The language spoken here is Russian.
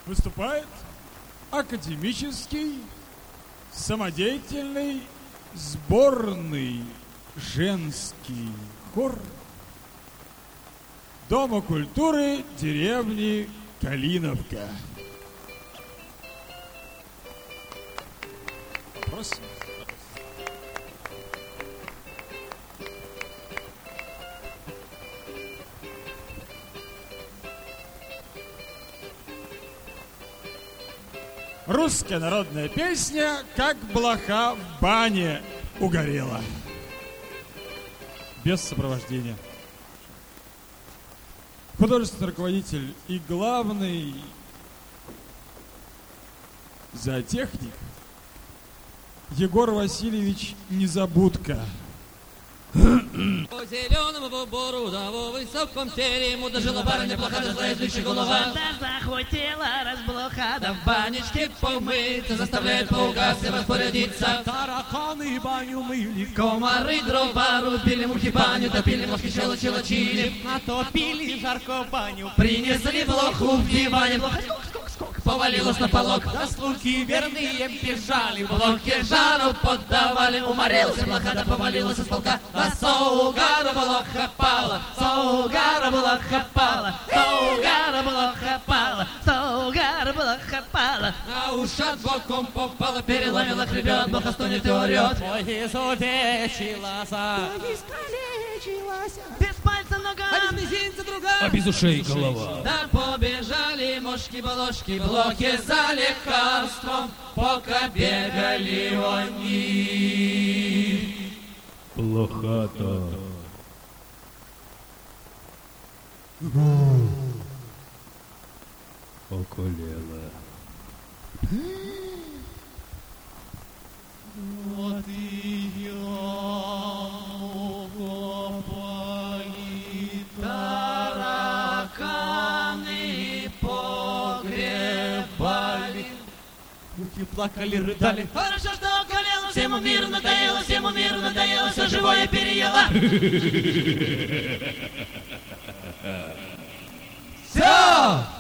выступает академический самодеятельный сборный женский хор Дома культуры деревни Калиновка. Просим. Русская народная песня «Как блоха в бане угорела». Без сопровождения. Художественный руководитель и главный зоотехник Егор Васильевич Незабудка. По зеленому бору, да во высоком теле ему дожила барыня плоха, да злая злющая голова. Да захотела разблоха, Да в банечке помыться, заставляет поугасться распорядиться. тараканы баню мыли, Комары дрова рубили, мухи баню топили, мошки щелочи лочили. натопили жарко баню. Принесли блоху в диване, блоха скок, повалилась на полок. Да слуги верные бежали, В блоке жару поддавали, уморился блоха, да повалилась из полка. А соугара блоха пала, соугара блоха пала, соугара блоха пала, Саугар была хапала. на ушат боком попала, переломила хребет, блоха стонет и орет. Ой, изувечилась, искалечилась. Без пальца нога, А без мизинца друга, А без ушей голова. да побежали мошки-балошки, блоки за лекарством, пока бегали они. Плохато. Околела. вот ее укопали Тараканы погребали. руки плакали, рыдали. Хорошо, что околело, всему миру надоело, всему миру надоело, все живое переело. Все!